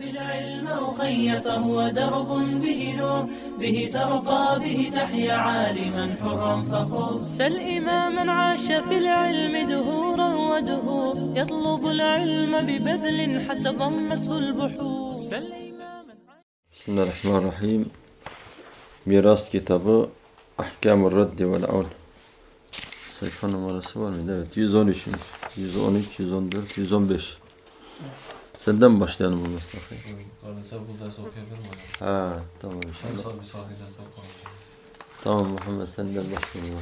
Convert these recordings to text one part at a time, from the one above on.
بالعلم أخي فهو درب به نور به ترقى به تحيا عالما حرا فخور سل إماما عاش في العلم دهورا ودهور يطلب العلم ببذل حتى ضمته البحور سل إماما بسم الله الرحمن الرحيم. Miras kitabı Ahkam-ı Raddi vel Aul. Sayfa numarası var mıydı? Evet. 113, 113, 114, 115. Senden başlayalım bu Mustafa. Kardeşler bu dersi okuyabilir mi? Ha, tamam inşallah. Bir sonraki dersi okuyalım. Tamam Muhammed, senden başlayalım.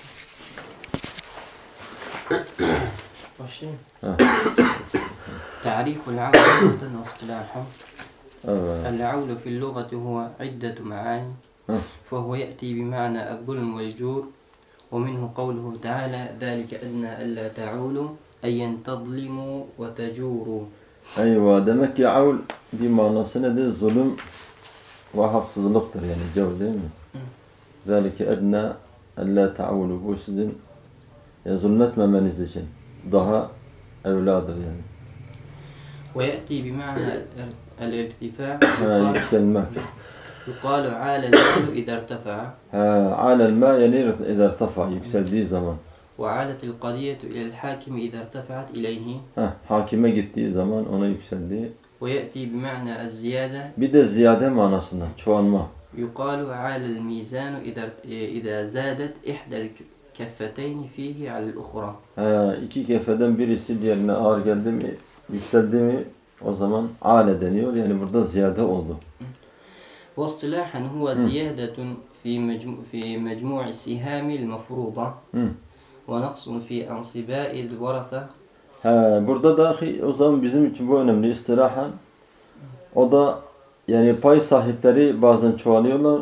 başlayayım. Ha. تعريف العول لغة واصطلاحا. Evet. العول في اللغة هو عدة معاني فهو يأتي بمعنى الظلم والجور ومنه قوله تعالى ذلك أدنى ألا تعولوا أي تظلموا وتجوروا. Eyvah, demek ki avl bir manası nedir? Zulüm ve haksızlıktır yani cevr değil mi? Zalike edna ella ta'ulu, bu sizin zulmetmemeniz için daha evladır yani. ويأتي بمعنى الارتفاع Yükselmek. يقال عال المال إذا ارتفع Alel ma yani اذا ارتفع, yükseldiği zaman. وعادت القضية إلى الحاكم إذا ارتفعت إليه Hakime gittiği zaman ona yükseldiği. ويأتي بمعنى الزيادة Bir de ziyade manasında çoğalma. يقال عال الميزان إذا زادت إحدى الكفتين فيه على الأخرى. İki kefeden birisi diğerine ağır geldi mi, yükseldi mi, o zaman ale deniyor. Yani burada ziyade oldu. واصطلاحا هو زيادة في مجموع السهام المفروضة ونقص في أنصباء الورثة. Burada da o zaman bizim için bu önemli istilahan. O da yani pay sahipleri bazen çoğalıyorlar.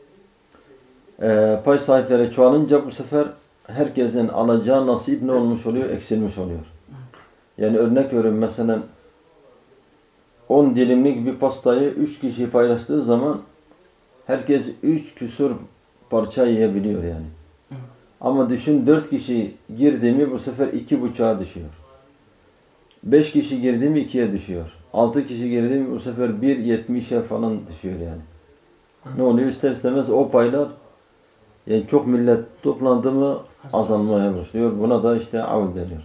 Pay sahipleri çoğalınca bu sefer herkesin alacağı nasip ne olmuş oluyor? Eksilmiş oluyor. Yani örnek veriyorum, mesela 10 dilimlik bir pastayı 3 kişi paylaştığı zaman herkes 3 küsur parça yiyebiliyor yani. Ama düşün, 4 kişi girdi mi bu sefer 2,5'a düşüyor. 5 kişi girdi mi 2'ye düşüyor. 6 kişi girdi mi bu sefer 1,70'e falan düşüyor yani. Ne oluyor? İster istemez o paylar, yani çok millet toplandı mı azalmaya başlıyor. Buna da işte avl deniyor.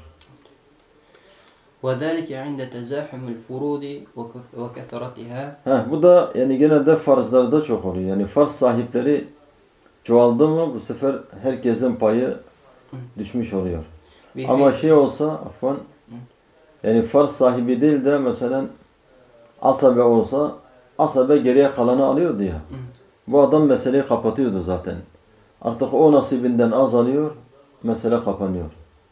وذلك عند تزاحم الفروض وكثرتها. Bu da yani genelde farzlarda çok oluyor. Yani farz sahipleri çoğaldı mı bu sefer herkesin payı düşmüş oluyor. Ama şey olsa afwan, yani farz sahibi değil de mesela asabe olsa, asabe geriye kalanı alıyordu ya. Bu adam meseleyi kapatıyordu zaten. Artık o nasibinden azalıyor, mesele kapanıyor.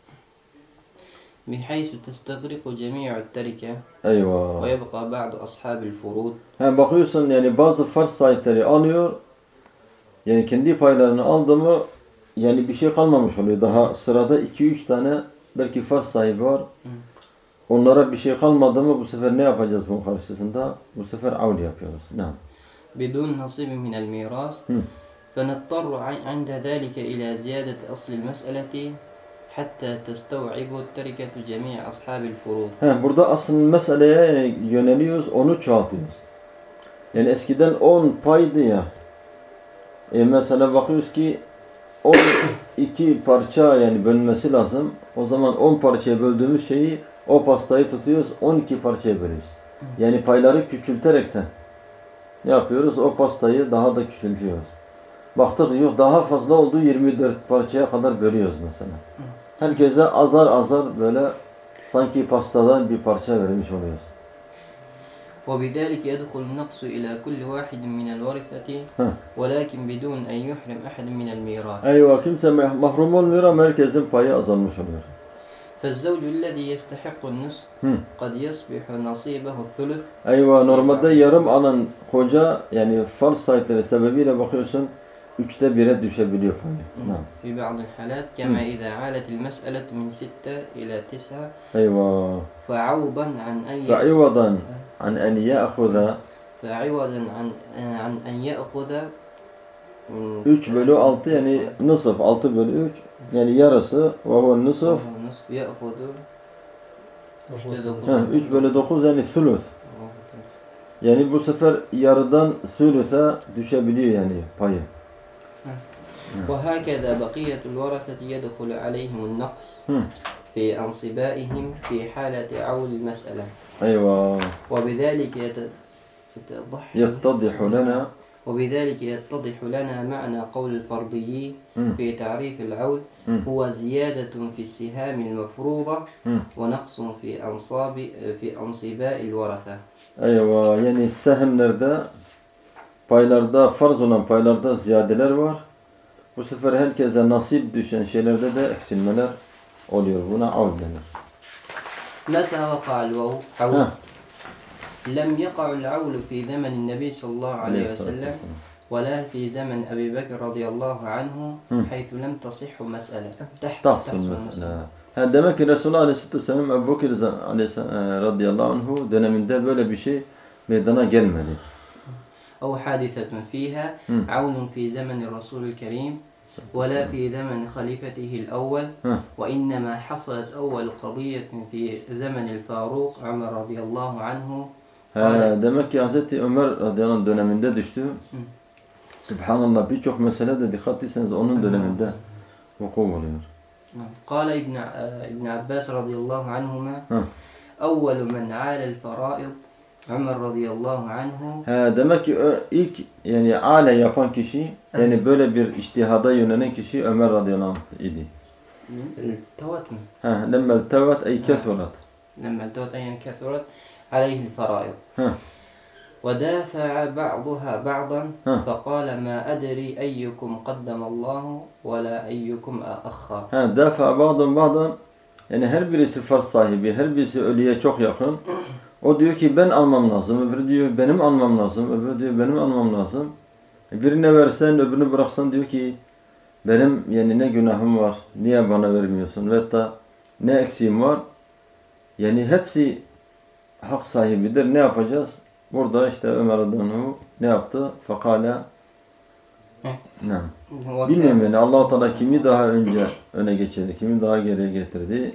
بحيث تستغرق جميع التركة. Eyvah. ويبقى بعض أصحاب الفروض. Bakıyorsun yani bazı farz sahipleri alıyor, yani kendi paylarını aldı mı yani bir şey kalmamış oluyor. Daha sırada 2-3 tane belki farz sahibi var. Onlara bir şey kalmadı mı bu sefer ne yapacağız bunun karşısında? Bu sefer avl yapıyoruz. Ne? بدون نصيب من الميراث. فنضطر عند ذلك إلى زيادة أصل المسألة حتى تستوعب التركة جميع أصحاب الفروض. Burada asıl meseleye yöneliyoruz, onu çoğaltıyoruz. Yani eskiden 10 paydı ya. Mesela bakıyoruz ki 12 parça yani bölünmesi lazım. O zaman 10 parçaya böldüğümüz şeyi, o pastayı tutuyoruz, 12 parçaya bölüyoruz. Yani payları küçülterekten ne yapıyoruz? O pastayı daha da küçültüyoruz. Baktık yok daha fazla oldu, 24 parçaya kadar bölüyoruz mesela. Herkese azar azar böyle sanki pastadan bir parça vermiş oluyoruz. وبذلك يدخل النقص إلى كل واحد من الورثة ولكن بدون أن يحرم أحد من الميراث. Eyvah, kimse mahrum olmuyor ama herkesin payı azalmış oluyor. فالزوج الذي يستحق النصف قد يصبح نصيبه الثلث. Eyvah, normalde yarım alan koca yani farz sahipleri sebebiyle bakıyorsun 3'te 1'e düşebiliyor payı. في بعض الحالات كما إذا عالت المسألة من 6 إلى 9. Eyvah. فعوضا فعوضا عن أن يأخذ 3/6 yani nısf 6/3 yani yarısı ve o nısf 3/9 yani thuluth. Yani bu sefer yarıdan sülüse düşebiliyor yani payı. وهكذا بقية الورثة يدخل عليهم النقص في أنصبائهم في حالة عول المسألة. Eyvah. وبذلك يتضح لنا معنى قول الفرضي في تعريف العول هو زيادة في السهام المفروضة ونقص في أنصباء الورثة. Eyvah. Yani sehimlerde, paylarda, farz olan paylarda ziyadeler var. Bu sefer herkese nasip düşen şeylerde de eksilmeler oluyor. Buna avl denir. متى وقع العول؟ لم يقع العول في زمن النبي صلى الله عليه وسلم ولا في زمن أبي بكر رضي الله عنه حيث لم تصح مسألة تحصل مسألة. Demek ki Resulullah Aleyhisselatü Vesselam Ebu Bekir radıyallahu anhu döneminde böyle bir şey meydana gelmedi. أو حادثة فيها عون في زمن الرسول الكريم ولا في زمن خليفته الأول وإنما حصلت أول قضية في زمن الفاروق عمر رضي الله عنه. Demek ki Hazreti Ömer radıyallahu anh döneminde düştü. Subhanallah, birçok mesele de dikkat etseniz onun döneminde vuku oluyor. قال ابن عباس رضي الله عنهما أول من عال الفرائض Ömer radıyallahu anhu. Demek ki ilk yani ale yapan kişi, yani böyle bir içtihada yönelen kişi Ömer radıyallahu anh idi. التوت mı? Lemme tevet ey kethurat. لما التوت أي كثرت عليه الفرائض. ودافع بعضها بعضا فقال ما أدري أيكم قدم الله ولا أيكم أخر. Dafa ba'dan yani her birisi farz sahibi, her birisi ölüye çok yakın. O diyor ki ben almam lazım, öbürü diyor benim almam lazım, öbürü diyor benim almam lazım. Birine versen, öbürünü bıraksan diyor ki benim yani ne günahım var, niye bana vermiyorsun ve da ne eksiğim var. Yani hepsi hak sahibidir. Ne yapacağız? Burada işte Ömer radıyallahu ne yaptı? Fakala ne? Bilmiyorum yani Allah-u Teala kimi daha önce öne geçirdi, kimi daha geriye getirdi.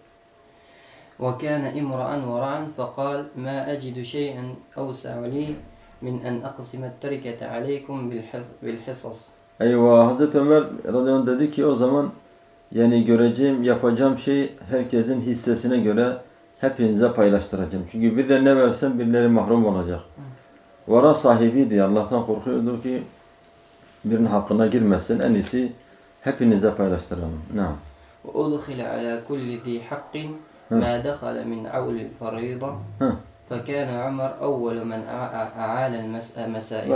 وكان امرأ ورعا فقال ما أجد شيئا أوسع لي من أن أقسم التركة عليكم بالحصص. Eyvah, Hazreti Ömer radıyallahu anh dedi ki o zaman yani göreceğim, yapacağım şey herkesin hissesine göre hepinize paylaştıracağım. Çünkü birilerine versem birileri mahrum olacak. Vara sahibiydi, Allah'tan korkuyordu ki birinin hakkına girmesin. En iyisi hepinize paylaştıralım. Naam. وأدخل على كل ذي حق ما دخل من عول الفريضة فكان عمر أول من أعال المسائل.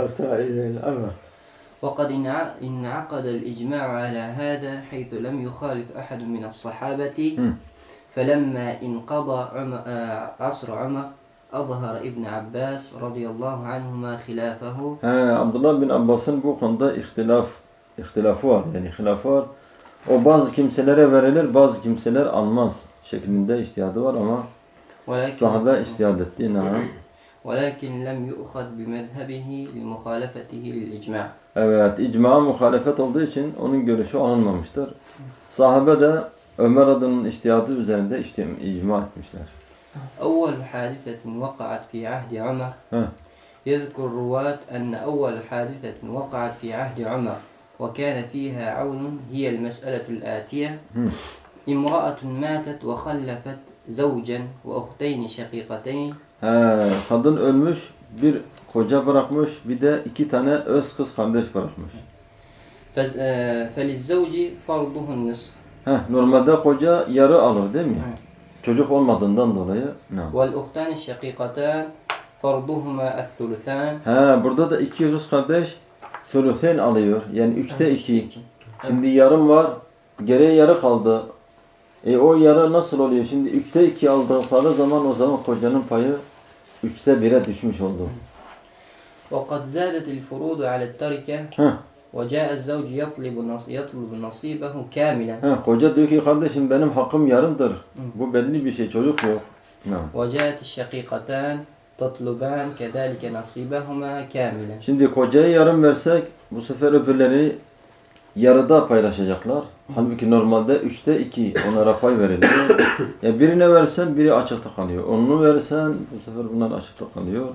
وقد انعقد الإجماع على هذا حيث لم يخالف أحد من الصحابة فلما انقضى عصر عمر أظهر ابن عباس رضي الله عنهما خلافه. Abdullah bin Abbas'ın bu konuda ihtilafı var. Yani hilafı var. O bazı kimselere verilir, bazı kimseler almaz şeklinde içtihadı var ama sahabe içtihad etti. ولكن لم يؤخذ بمذهبه لمخالفته للإجماع. Evet, icma'a muhalefet olduğu için onun görüşü alınmamıştır. Sahabe de Ömer adının içtihadı üzerinde icma etmişler. أول حادثة وقعت في عهد عمر. يذكر الرواة أن أول حادثة وقعت في عهد عمر وكان فيها عون هي المسألة الآتية. امرأة ماتت وخلفت زوجا وأختين شقيقتين. Kadın ölmüş, bir koca bırakmış, bir de iki tane öz kız kardeş bırakmış. فَلِلزَّوْجِ فَرْضُهُ النِّصْفِ. Normalde koca yarı alır değil mi? Çocuk olmadığından dolayı. وَالْاُخْتَانِ الشَّقِيقَتَانِ فَرْضُهُمَا الثُّلُثَانِ. Burada da iki kız kardeş sülüsen alıyor. Yani 3'te 2. Şimdi yarım var, geriye yarı kaldı. O yarı nasıl oluyor? Şimdi 3'te 2 aldıkları zaman o zaman kocanın payı 3'te 1'e düşmüş oldu. وَقَدْ زَادَتِ الْفُرُودُ عَلَى التَّرِكَةِ وَجَاءَ الزَّوْجُ يَطْلُبُ نَصِيبَهُ كَامِلًا. Koca diyor ki kardeşim benim hakkım yarımdır. Bu belli bir şey, çocuk yok. وَجَاءَتِ الشَّقِيقَتَانِ تَطْلُبَانِ كَذَلِكَ نَصِيبَهُمَا كَامِلًا. Şimdi kocaya yarım versek bu sefer öbürleri yarıda paylaşacaklar. Halbuki normalde 3'te 2 onlara pay veriliyor. Birine versen biri açıkta kalıyor. Onu versen bu sefer bunlar açıkta kalıyor.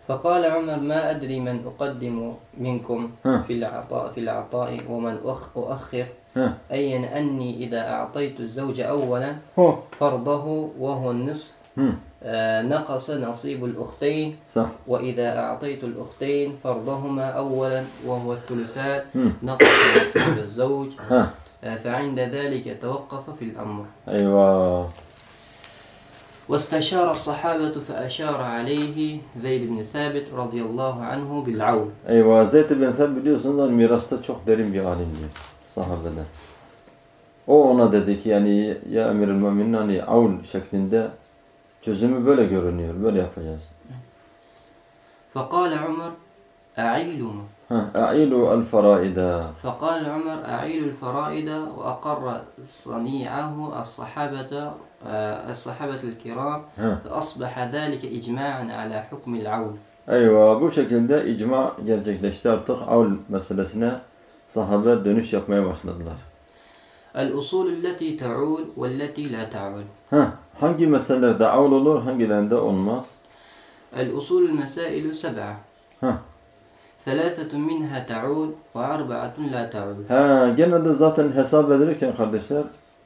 فقال عمر ما أدري من أقدم منكم ها. في العطاء ومن أؤخر Heh. أي أني إذا أعطيت الزوج أولا Ho. فرضه وهو النصف Hı. نقص نصيب الأختين Sah. وإذا أعطيت الأختين فرضهما أولا وهو الثلثان Hı. نقص نصيب الزوج Heh. فعند ذلك توقف في الأمر Eyvah. واستشار الصحابة فأشار عليه زيد بن ثابت رضي الله عنه بالعون. Eyvah. Zeyd bin Sabit biliyorsunuz mirasta çok derin bir alimdi. Sahabeden. O ona dedi ki yani ya Emirül Müminin hani avl şeklinde çözümü böyle görünüyor. Böyle yapacağız. فقال عمر أعيلوا A'ilu el faraida. فقال عمر أعيلوا الفرائض وأقر صنيعه الصحابة الكرام فأصبح ذلك إجماعا على حكم العون. Eyvah. Bu şekilde icma gerçekleşti. Artık avl meselesine sahabe dönüş yapmaya başladılar. الأصول التي تعول والتي لا تعول. Hangi meselelerde avl olur, hangilerinde olmaz? الأصول المسائل 7. Heh. 3 منها تعول و4 لا تعول. Genelde zaten hesap edilirken kardeşler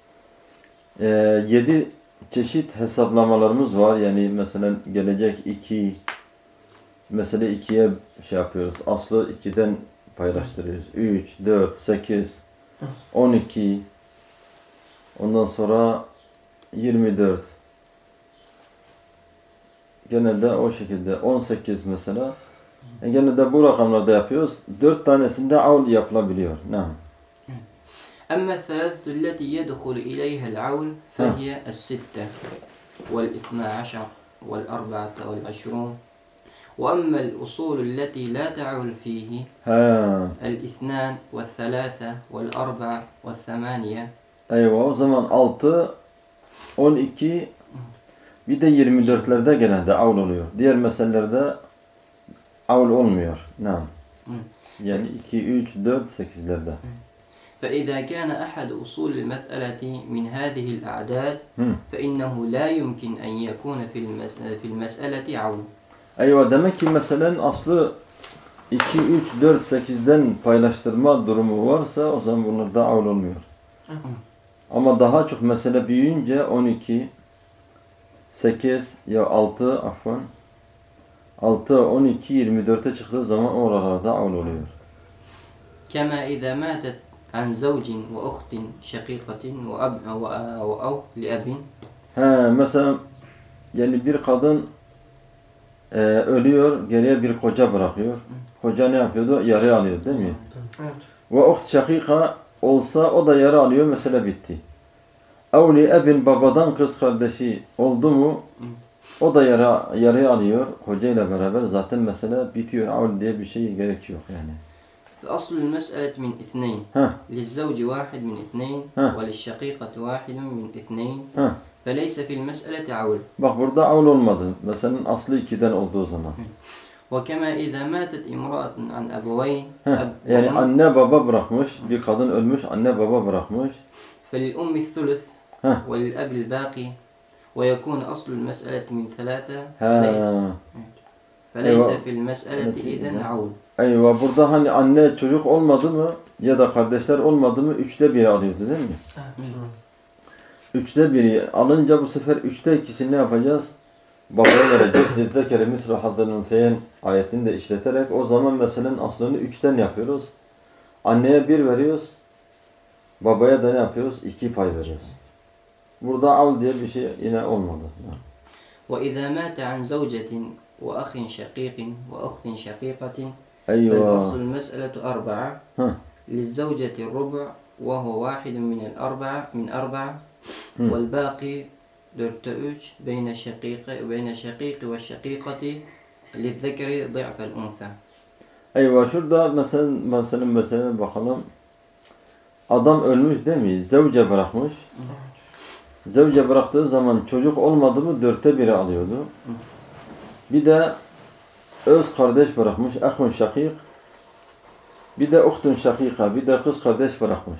7 çeşit hesaplamalarımız var. Yani mesela gelecek 2 mesela 2'ye şey yapıyoruz. Aslı 2'den paylaştırıyoruz. 3, 4, 8, 12 ondan sonra 24 genelde o şekilde 18 mesela genelde bu rakamlarda yapıyoruz. 4 tanesinde avl yapılabiliyor. Ne? أما الثلاثة التي يدخل إليها العول فهي 6 وال12 وال24 وأما الأصول التي لا تعول فيه الاثنان والثلاثة والأربع والثمانية. Eyvah, o zaman 6, 12 bir de 24'lerde genelde avl oluyor. Diğer meselelerde avl olmuyor. Ne? Yani 2, 3, 4, 8'lerde. فإذا كان أحد أصول المسألة من هذه الأعداد فإنه لا يمكن أن يكون في المسألة عون. Eyvah, demek ki meselenin aslı 2, 3, 4, 8'den paylaştırma durumu varsa o zaman bunlarda avl olmuyor. Ama daha çok mesele büyüyünce 12, 8 ya 6 afwan 6, 12, 24'e çıktığı zaman oralarda avl oluyor. كما إذا ماتت عن زوج وأخت شقيقة وأب أو لأب. Mesela yani bir kadın ölüyor, geriye bir koca bırakıyor. Koca ne yapıyordu? Yarı alıyor değil mi? Evet. Ve uht şakika olsa o da yarı alıyor, mesele bitti. Evli ebin babadan kız kardeşi oldu mu o da yarı alıyor kocayla beraber, zaten mesele bitiyor. Avl diye bir şey gerek yok yani. فأصل المسألة من 2 للزوج 1 من 2 وللشقيقة 1 من 2 فليس في المسألة عول. Bak burada avl olmadı. Meselenin aslı 2'den olduğu zaman. وكما إذا ماتت امرأة عن أبوين yani anne baba bırakmış, bir kadın ölmüş, anne baba bırakmış. فللأم الثلث وللأب الباقي ويكون أصل المسألة من 3 فليس في المسألة إذن عول. Eyvah, burada hani anne çocuk olmadı mı ya da kardeşler olmadı mı 3'te 1'i alıyordu değil mi? Evet. 3'te 1'i alınca bu sefer 3'te 2'sini ne yapacağız? Babaya vereceğiz. Lizzekere misru hazzının feyen ayetini de işleterek o zaman meselenin aslını 3'ten yapıyoruz. Anneye 1 veriyoruz. Babaya da ne yapıyoruz? 2 pay veriyoruz. Burada avl diye bir şey yine olmadı. وإذا مات عن زوجة وأخ شقيق وأخت شقيقة Eyvah. فالأصل المسألة 4 للزوجة الربع وهو 1 من 4 والباقي 4 بين الشقيق والشقيقة للذكر ضعف الأنثى. Eyvah, şurada mesela bakalım. Adam ölmüş değil mi? Zevce bırakmış. Zevce bıraktığı zaman çocuk olmadı mı 4'te 1'i alıyordu. Bir de öz kardeş bırakmış. Ahun şakik. Bir de uhtun şakika. Bir de kız kardeş bırakmış.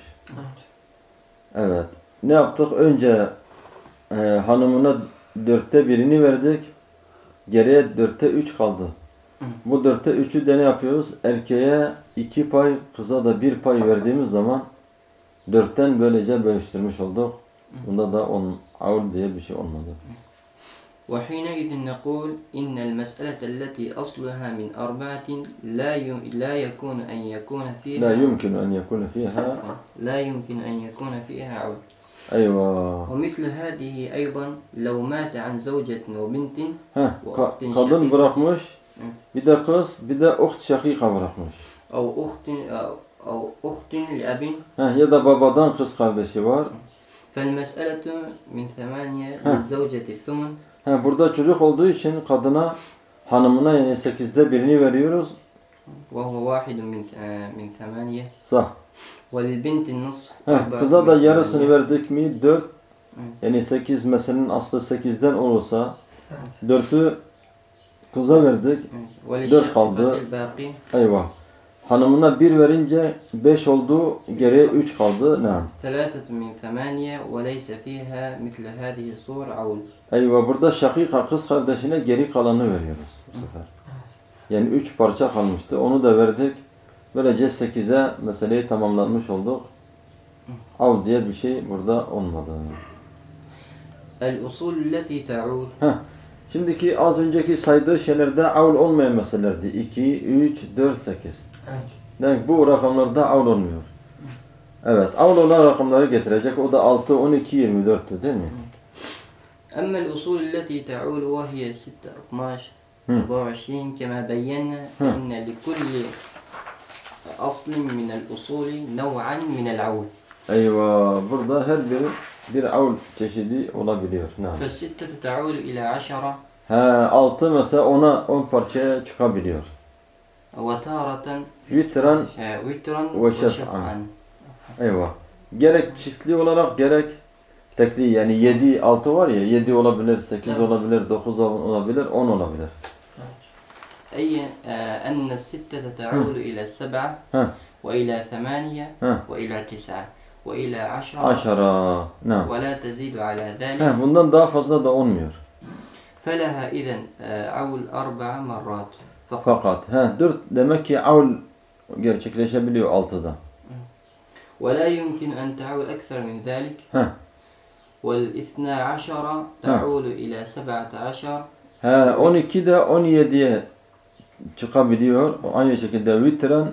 Evet. Ne yaptık? Önce hanımına 4'te 1'ini verdik. Geriye 4'te 3 kaldı. Bu 4'te 3'ü de ne yapıyoruz? Erkeğe 2 pay, kıza da 1 pay verdiğimiz zaman 4'ten böylece bölüştürmüş olduk. Bunda da avl diye bir şey olmadı. وحينئذ نقول إن المسألة التي أصلها من أربعة لا يكون أن يكون فيها La yumkinu en yekune fiha. لا يمكن أن يكون فيها عول. Eyvah. ومثل هذه أيضا لو مات عن زوجة وبنت Kadın bırakmış, bir de kız, bir de uht şakika bırakmış. أو أخت لأب. Ya da babadan kız kardeşi var. فالمسألة من 8 للزوجة الثمن. Burada çocuk olduğu için kadına, hanımına yani 8'de birini veriyoruz. وهو واحد من 8. Sah. وللبنت النصف. Kıza da yarısını verdik mi 4. Yani 8 meselenin aslı 8'den olursa 4'ü kıza verdik. 4 kaldı. Eyvah. Hanımına 1 verince 5 oldu. Geriye 3 kaldı. Ne? 3 من 8 وليس فيها مثل هذه الصور عول. Eyvah. Burada şakika kız kardeşine geri kalanı veriyoruz bu sefer. Yani 3 parça kalmıştı. Onu da verdik. Böylece 8'e meseleyi tamamlanmış olduk. Av diye bir şey burada olmadı. الأصول التي تعود. Şimdiki az önceki saydığı şeylerde avl olmayan meselelerdi. 2, 3, 4, 8. Demek bu rakamlarda avl olmuyor. Evet, avl olan rakamları getirecek. O da 6, 12, 24'tü değil mi? أما الأصول التي تعول وهي 6, 12, 24 كما بينا فإن لكل أصل من الأصول نوعا من العول. Eyvah, burada her biri bir avl çeşidi olabiliyor. فالستة تعول إلى 10. 6 mesela 10 parçaya çıkabiliyor. وتارة Vitran وترا ve şef'an. Eyvah. Gerek çiftli olarak gerek tekli yani 7, 6 var ya 7 olabilir, 8 olabilir, 9 olabilir, 10 olabilir. أي أن الستة تعول إلى 7 وإلى 8 وإلى 9 وإلى 10 ولا تزيد على ذلك. Bundan daha fazla da olmuyor. فلها إذن عول 4 مرات Fakat 4 demek ki avl gerçekleşebiliyor 6'da. ولا يمكن أن تعول أكثر من ذلك. والاثنا عشر تعول إلى 17. 12 de 17'ye çıkabiliyor. Aynı şekilde vitren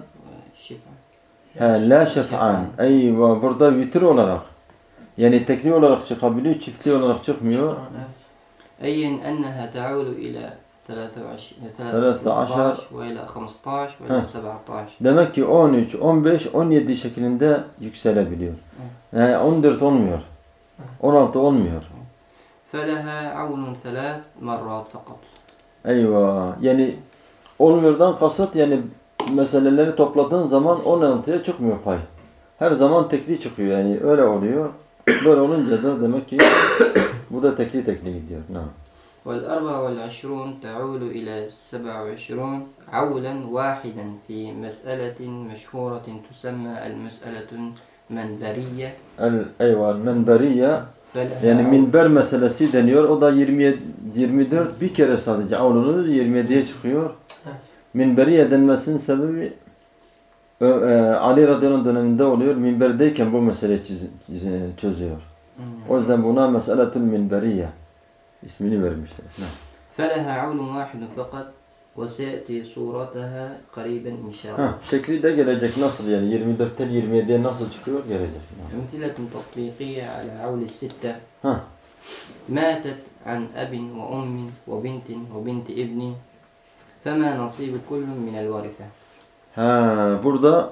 la şef'an. Eyvah, burada vitir olarak yani tekli olarak çıkabiliyor, çiftli olarak çıkmıyor. أي أنها تعول إلى 13 وإلى 15 وإلى 17. Demek ki 13, 15, 17 şeklinde yükselebiliyor. 14 olmuyor. 16 olmuyor. فلها عول 3 مرات فقط. Eyvah. Yani olmuyordan kasıt yani meseleleri topladığın zaman 16'ya çıkmıyor pay. Her zaman tekli çıkıyor yani öyle oluyor. Böyle olunca da demek ki bu da tekli gidiyor. وال24 تعول إلى 27 عولا واحدا في مسألة مشهورة تسمى المسألة المنبرية. Eyvah, menberiye yani minber meselesi deniyor. O da 24 bir kere sadece avlunur 27'ye çıkıyor. Minberiye denmesinin sebebi Ali radıyallahu anh döneminde oluyor. Minberdeyken bu meseleyi çözüyor. O yüzden buna meseletül minberiye ismini vermişler. فلها عول واحد فقط وسيأتي صورتها قريبا إن شاء الله. Şekli de gelecek nasıl yani 24'ten 27'ye nasıl çıkıyor gelecek. أمثلة تطبيقية على عول الستة. ماتت عن أب وأم وبنت وبنت ابن فما نصيب كل من الورثة. Burada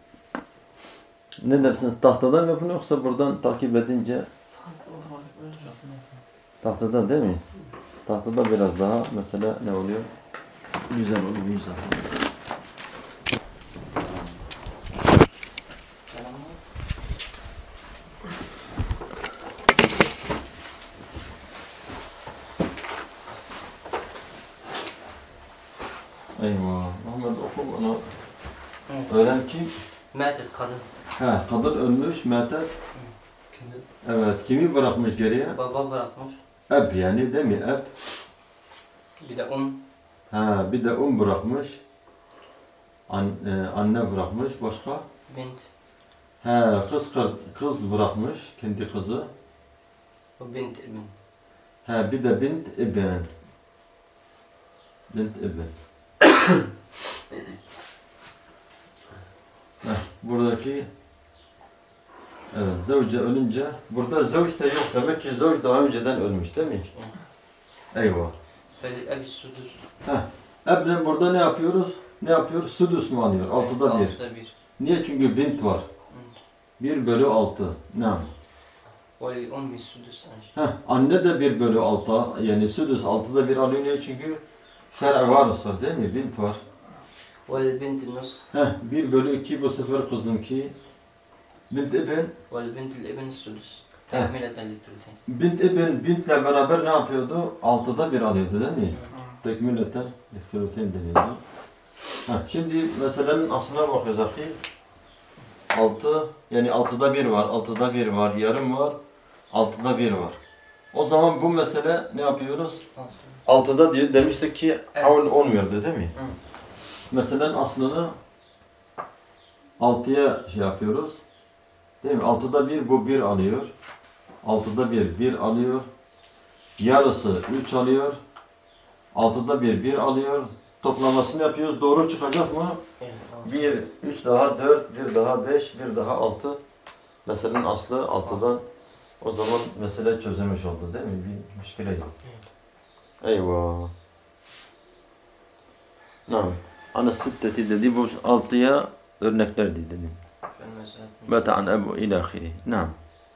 ne dersiniz? Tahtadan mı yapın yoksa buradan takip edince tahtadan değil mi? Tahtada biraz daha mesela ne oluyor? Güzel oluyor güzel. Eyvah. Muhammed oku bunu. Ölen kim? ماتت kadın. Kadın ölmüş, metet. Evet, kimi bırakmış geriye? Baba bırakmış. Eb yani değil mi? Eb. Bir de Ha, bir de bırakmış. Anne bırakmış. Başka? بنت Ha, kız bırakmış. Kendi kızı. وبنت ابن. Ha, bir de bint ibn. Bint ibn. Buradaki evet, zevce ölünce burada zevç de yok. Demek ki zevç daha önceden ölmüş değil mi? Eyvah. فللأب السدس. Ebne burada ne yapıyoruz? Ne yapıyor? Sudus mu alıyor? Altıda bir. Altıda bir. Niye? Çünkü bint var. 1/6. Ne? وللأم السدس. Anne de 1/6. Yani sudus 6'da 1 alıyor. Niye? Çünkü şer'i varis var değil mi? Bint var. وللبنت النصف. 1/2 bu sefer kızınki. Bint ibn. وللبنت الابن السدس. تكملة للثلثين. Bintle beraber ne yapıyordu? 6'da 1 alıyordu değil mi? Tekmileten lithuluthin deniyordu. Şimdi meselenin aslına bakıyoruz akı. 6, yani 6'da 1 var, 6'da 1 var, yarım var, 6'da 1 var. O zaman bu mesele ne yapıyoruz? 6'da diyor, demiştik ki avl olmuyordu değil mi? Meselenin aslını 6'ya şey yapıyoruz. Değil mi? 6'da 1 bu 1 alıyor. 6'da 1 alıyor. Yarısı 3 alıyor. 6'da 1 alıyor. Toplamasını yapıyoruz. Doğru çıkacak mı? 1, 3 daha 4, 1 daha 5, 1 daha 6. Meselenin aslı 6'dan. O zaman mesele çözülmüş oldu değil mi? Bir müşkile yok. Eyvah. Nam. Ana sitteti dedi. Bu 6'ya örneklerdi dedi. Beta'an ebu ilahiri. Nam.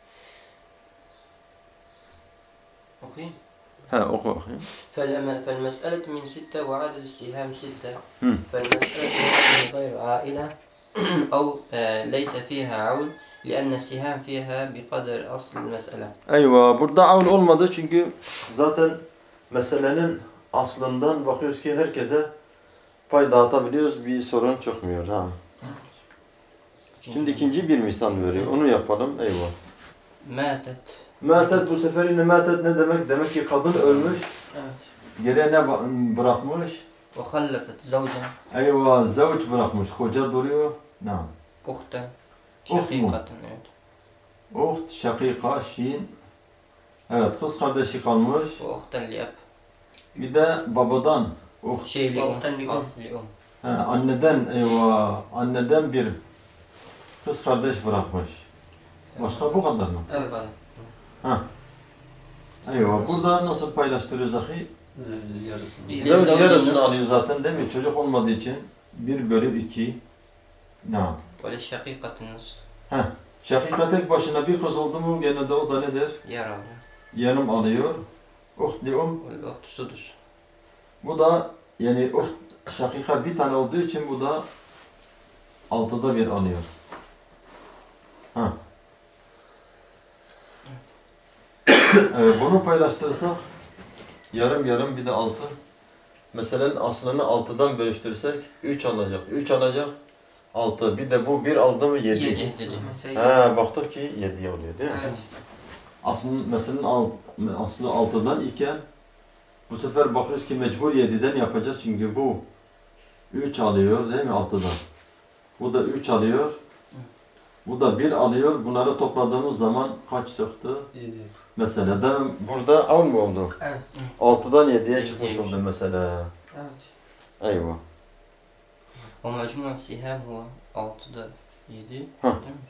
أخي. Ha oku okuyayım. فالمسألة من ستة وعدد السهام ستة. Hı. فالمسألة غير عائلة أو ليس فيها عول لأن السهام فيها بقدر أصل المسألة. Eyvah. Burada avl olmadı çünkü zaten meselenin aslından bakıyoruz ki herkese pay dağıtabiliyoruz. Bir sorun çıkmıyor. Ha. Şimdi ikinci bir misal veriyor. Onu yapalım. Eyvah. ماتت. Mâtet bu sefer yine mâtet ne demek? Demek ki kadın ölmüş. Evet. Geriye ne bırakmış? وخلفت زوجا. Eyvah. Zevç bırakmış. Koca duruyor. Ne? أختا. أخت mu? شقيقة. Evet. Uht, şakika, şin. Evet. Kız kardeşi kalmış. وأختا لأب. Bir de babadan. Uht. شيء لأم. أختا لأم. لأم. Anneden. Eyvah. Anneden bir kız kardeş bırakmış. Başka bu kadar mı? Evet. Kadar. Eyvah. Burada nasıl paylaştırıyoruz ahi? Zevcin yarısını. Bir- Zevç Zevç yarısını nasıl? alıyor zaten değil mi? Çocuk olmadığı için 1/2. Ne? وللشقيقة النصف. Şakika tek başına bir kız oldu mu gene de o da nedir? يرى. Yanım alıyor. Uht li والأخت سدس. Bu da yani şakika bir tane olduğu için bu da 6'da 1 alıyor. Evet, bunu paylaştırırsak yarım bir de 6. Meselenin aslını 6'dan bölüştürsek 3 alacak. 3 alacak 6. Bir de bu 1 aldı mı 7. 7 dedi. Baktık ki 7 oluyor değil mi? Evet. Aslında meselenin aslı 6'dan iken bu sefer bakıyoruz ki mecbur 7'den yapacağız çünkü bu 3 alıyor değil mi 6'dan? Bu da 3 alıyor. Bu da 1 alıyor. Bunları topladığımız zaman kaç çıktı? 7. Mesela da burada 10 mu oldu? Evet. 6'dan 7'ye 7'ye çıkmış çıkmış. oldu mesela. Evet. Eyvah. ومجموع السهام هو 6'da 7. Hah. Değil mi?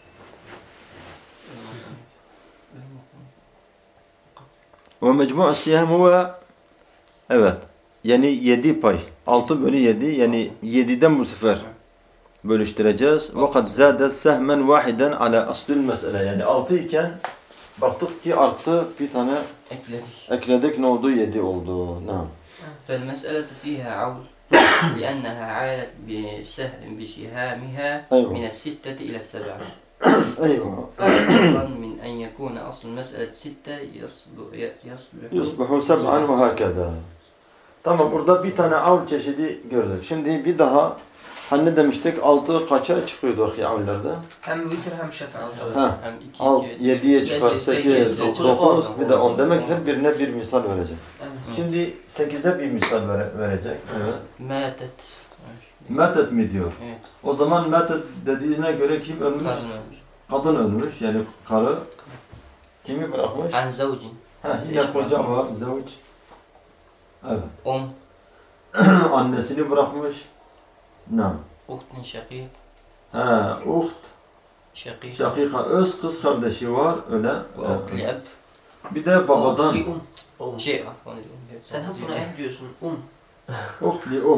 Ve mecmu' siyam huve evet. Yani 7 pay. 6/7 yani 7'den bu sefer bölüştüreceğiz. Vakat zâdet sehmen vahiden ala aslül mesele. Yani 6 iken baktık ki arttı bir tane Ekledik. ekledik ne oldu? 7 oldu. Ne? فالمسألة فيها عول لأنها عالت بسهامها أيوة. من الستة إلى السبعة. Eyvah. فضلا من أن يكون أصل المسألة ستة يصبح Yusbihu seb'an ve hakeza. Tamam burada bir tane avl çeşidi gördük. Şimdi bir daha Hani demiştik 6 kaça çıkıyordu ahiyavlerde? Hem vitir hem şefa. Ha. Hem 2 7'ye çıkar, 7, 8, 8, 9, 9, bir de 10 demek her birine bir misal verecek. Evet. Şimdi 8'e bir misal verecek. Evet. Mâtet. Metet mi diyor? Evet. O zaman metet dediğine göre kim ölmüş? Kadın ölmüş. Kadın ölmüş yani karı. Kimi bırakmış? An zavcin. Yine koca var, zevç. Evet. Annesini bırakmış. Ne? Uhtin şakîk. Uht, Şakîk. şakika, öz kız kardeşi var öyle. Ve uht li ab. Bir de babadan. Bir Şey afwan. Sen hep buna et diyorsun. Uht li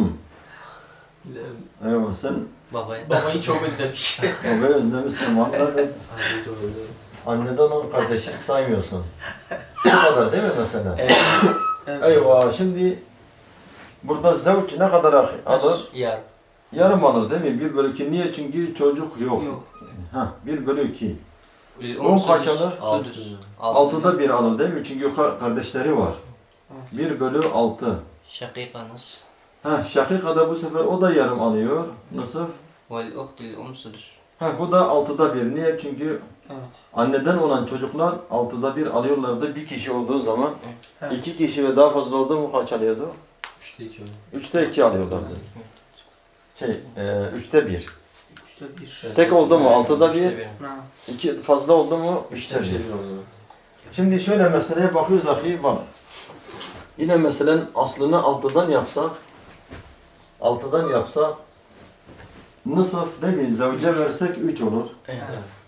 Evet sen Babaya. Babayı çok özlemiş. babayı özlemişsin vallahi. Anneden onun kardeşini saymıyorsun. Bu kadar değil mi mesela? Evet. Eyvah şimdi burada zevç ne kadar alır? Yar. Yarım alır değil mi? 1/2. Niye? Çünkü çocuk yok. Yok. 1/2. Lil 10 kaç alır? Sudus. 6'da 1 alır değil mi? Çünkü kardeşleri var. 1/6. Şakîka nıs. Şakika da bu sefer o da yarım alıyor. Nasıl? Vel uht lil sudus. Bu da 6'da 1. Niye? Çünkü Evet. anneden olan çocuklar 6'da 1 alıyorlardı. Bir kişi olduğu zaman Evet. 2 kişi ve daha fazla oldu mu kaç alıyordu? 3'te 2 oldu. 3'te 2 alıyorlardı. 3'te 1. Üçte bir. Tek oldu mu 6'da 1, Ha. 2 fazla oldu mu 3'te 1. 3'te 1 oldu. Şimdi şöyle meseleye bakıyoruz ahi bak. Yine meselenin aslını 6'dan yapsak nısıf değil mi? Zevce versek 3 olur. Evet.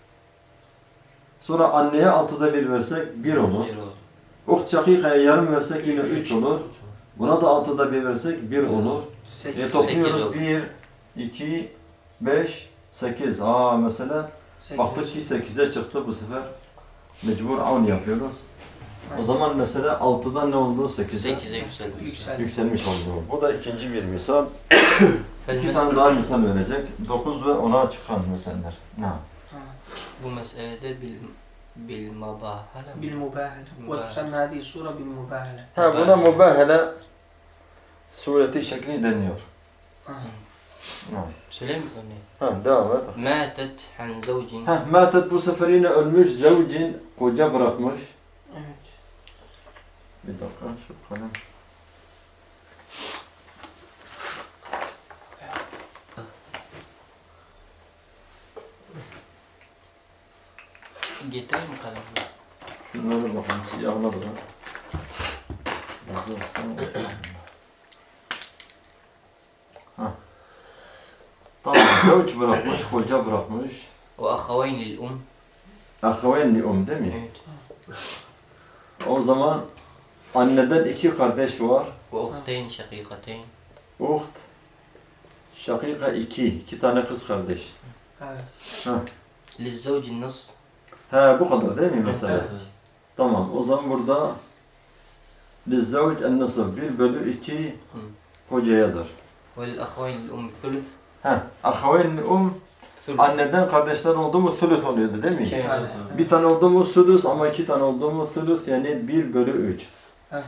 Sonra anneye 6'da 1 versek 1 olur. Bir olur. Uht şakikaya yarım versek yine 3 olur. Buna da 6'da 1 versek 1 olur. 8. Topluyoruz olur. 1, 2, 5, 8. Mesela baktık ki 8'e çıktı bu sefer. Mecbur avn yapıyoruz. O zaman mesela 6'dan ne oldu? 8'e 8'e yükseldi. yükselmiş oldu. Bu da ikinci bir misal. Fel 2 mes- tane daha misal verecek. 9 ve 10'a çıkan misaller. Bu meselede bil mabahala. بالمباهلة وتسمى هذه السورة بالمباهلة. Buna mübahele sureti şekli deniyor. Söyleyeyim mi örneği? Devam et. Mâtet an zavcin. Matet bu sefer yine ölmüş. Zevcin koca bırakmış. Evet. Bir dakika şu kalem. Getireyim mi kalemi? Şunlara bakalım. Siyahlar da. Tamam. Zevç bırakmış. Koca bırakmış. Ve ahavayn lil Ahavenli değil mi? Evet. O zaman anneden 2 kardeş var. Ve uhteyn şakîkateyn. Uht. Şakika 2. 2 tane kız kardeş. Evet. Lil zavcin nısf. Bu kadar değil mi mesela? Tamam. O zaman burada Lizzavc en-nasab 1/2 kocayadır. Ve lil ahavayn lil thuluth. Ahavenli Thuluth. anneden kardeşler oldu mu sülüs oluyordu değil mi? Evet. Bir tane oldu mu sülüs ama 2 tane oldu mu sülüs yani 1/3. Evet.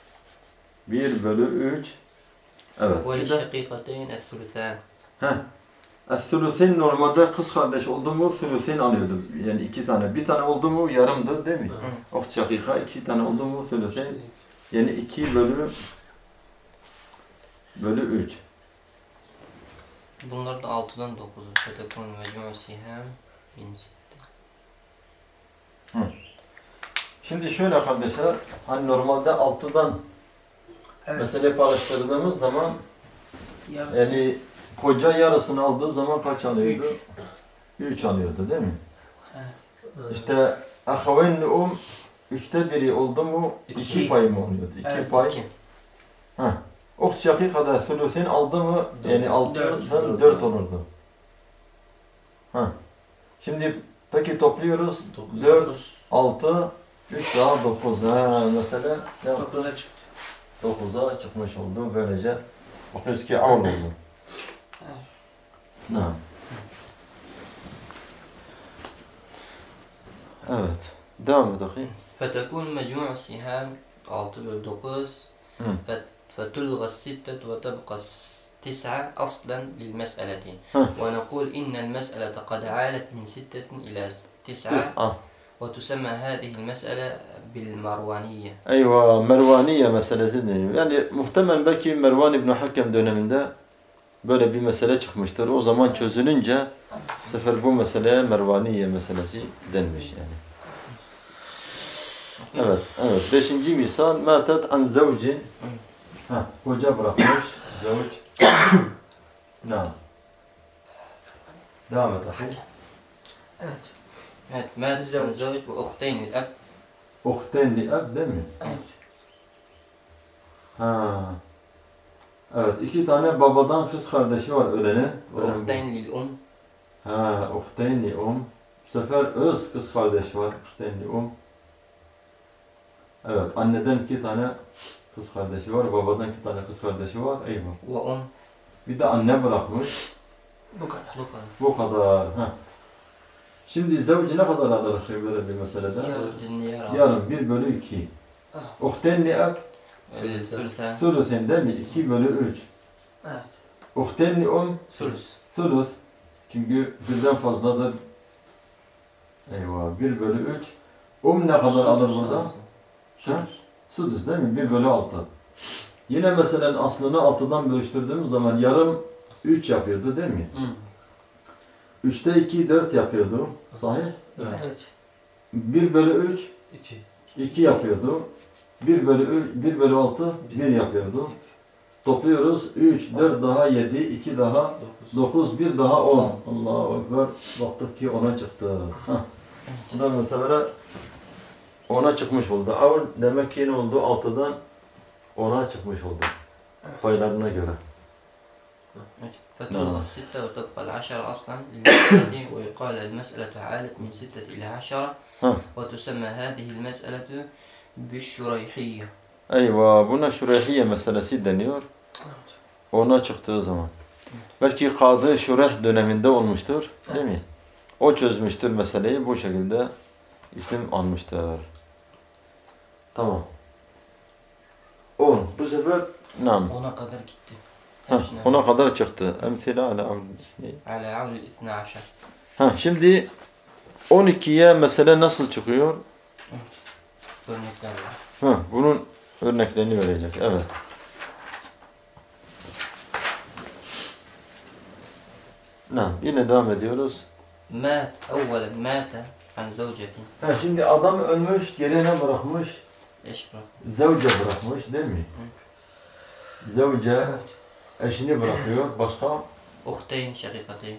1/3. Evet. Ve lil Bir de şakîkateyn es-thuluthan. Es-sülüsin normalde kız kardeş oldu mu sülüsin alıyordu. Yani 2 tane. Bir tane oldu mu yarımdı değil mi? Oht şakika 2 tane oldu mu sülüsin. Yani 2/3. Bunlar da 6'dan 9'u. Fetekun mecmu' siham min sitte. Şimdi şöyle kardeşler, hani normalde 6'dan Evet. mesele paylaştırdığımız zaman Yarısı. yani koca yarısını aldığı zaman kaç alıyordu? 3 alıyordu değil mi? İşte ahavenli 3'te 1'i oldu mu 2 İki. pay mı oluyordu? 2 Evet, pay. 2. Uht şakikada sülüsün aldı mı yani 6'dan 4 4 olurdu. Şimdi peki topluyoruz. 4, 6, 3 daha 9. Mesela ne yaptı? 9'a çıktı. 9'a çıkmış oldu. Böylece bakıyoruz ki avl oldu. Evet. Ne? Evet. Devam et bakayım. Fetekun mecmu' siham 6/9. Fetulga sittet ve tebqa 9 أصلا للمسألة ها. ونقول إن المسألة قد عالت من 6 إلى 9 وتسمى هذه المسألة بالمروانية. Eyvah, Mervaniye meselesi deniyor. Yani muhtemelen belki Mervan İbn Hakem döneminde böyle bir mesele çıkmıştır. O zaman çözülünce bu sefer bu meseleye Mervaniye meselesi denmiş yani. Evet, evet. 5. misal matet an zevcin. Koca bırakmış. Zevc. Naam. Devam et akı. Evet. Evet, مات عن زوج وأختين للأب. Uhten li ab değil mi? Evet. Ha. Evet, 2 tane babadan kız kardeşi var ölenin. وأختين للأم. Ha, uhten li Bu sefer öz kız kardeş var. Uhten li Evet, anneden 2 tane kız kardeşi var, babadan 2 tane kız kardeşi var. Eyvah. وأم. Bir de anne bırakmış. Bu kadar. Bu kadar. Bu kadar. Ha. Şimdi zevci ne kadar alır böyle bir meselede? Yarım. Yarım 1 bölü 2. Uhten li ab ثلثان. sulusen değil mi? 2 bölü 3. Evet. Uhten li ثلث. sulus. Çünkü birden fazladır. Eyvah. 1 bölü 3. Ne kadar alır burada? ثلث. Sudus değil mi? 1 bölü 6. Yine mesela aslını 6'dan bölüştürdüğümüz zaman yarım 3 yapıyordu değil mi? 3'te 2 4 yapıyordu. Sahih? Evet. 1 bölü 3 2. 2 yapıyordu. 1 bölü 6 1 yapıyordu. Topluyoruz. 3, 4 daha 7, 2 daha 9, 1 daha 10. Allahu Ekber. Baktık ki 10'a çıktı. Bu da mesela 10'a çıkmış oldu. Avun demek ki ne oldu? 6'dan 10'a çıkmış oldu. Paylarına göre. فتلغى 6 وتبقى 10 أصلا للمسألة ويقال المسألة عالت من 6 إلى 10 وتسمى هذه المسألة بالشريحية. Eyvah, buna şurehiye meselesi deniyor. Ona çıktığı zaman. Belki Kadı Şureh döneminde olmuştur, değil mi? O çözmüştür meseleyi, bu şekilde isim almıştır. Tamam. 10. Bu sefer nam. 10'a kadar gitti. Ona kadar çıktı. Emthile ala avl. على عول 12. Şimdi 12'ye mesele nasıl çıkıyor? Örnekler var. Bunun örneklerini verecek. Evet. Yine devam ediyoruz. مات أولا مات عن زوجته. Şimdi adam ölmüş, geriye ne bırakmış? إيش بقى؟ Zevce bırakmış, değil mi? Zevce eşini bırakıyor. Başka? أختين شقيقتين.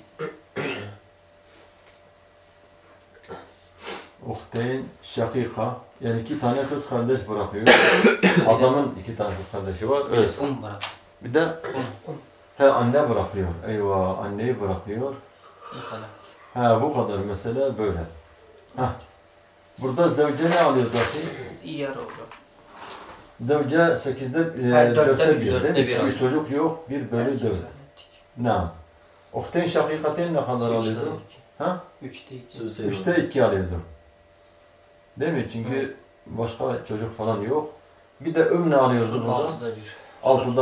Uhten, şakika. Yani 2 tane kız kardeş bırakıyor. Adamın 2 tane kız kardeşi var. Evet. بقى. Bir de anne bırakıyor. Eyvah, anneyi bırakıyor. Bu kadar. Bu kadar mesele böyle. Burada zevce ne alıyor zaten? Yer hocam. Zevce 8'de, Ha, 4'te 1 dörtte değil mi? bir. Bir çocuk yok, 1 bölü 4. Uhten şakikaten ne kadar alıyordu? 3'te 2. 3'te 2 alıyordu. Değil mi? Çünkü başka çocuk falan yok. Bir de ne alıyordu burada? 6'da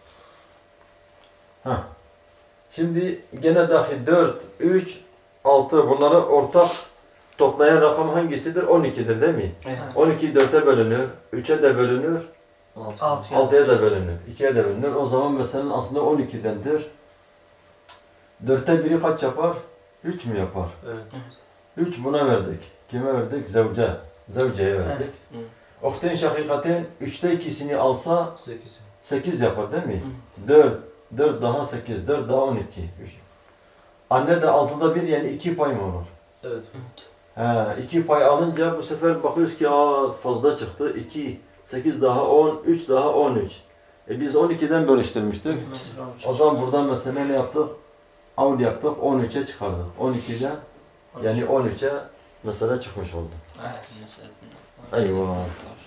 1. Şimdi gene dahi 4, 3, 6 bunları ortak toplayan rakam hangisidir? 12'dir değil mi? Evet. 12 4'e bölünür, 3'e de bölünür, 6'ya da bölünür, 2'ye de bölünür. O zaman mesela aslında 12'dendir. 4'te 1'i kaç yapar? 3 mü yapar? Evet. 3 buna verdik. Kime verdik? Zevceye verdik. Uhten şakikaten 3'te 2'sini alsa 8. 8 yapar değil mi? 4 daha 8, 4 daha 12. Anne de 6'da 1 yani 2 pay mı olur? Evet. 2 pay alınca bu sefer bakıyoruz ki fazla çıktı. 2, 8 daha 10, 3 daha 13. Biz 12'den bölüştürmüştük. O zaman buradan mesela ne yaptık? Avl yaptık, 13'e çıkardık. 12'den yani 13'e mesela çıkmış oldu. Eyvah.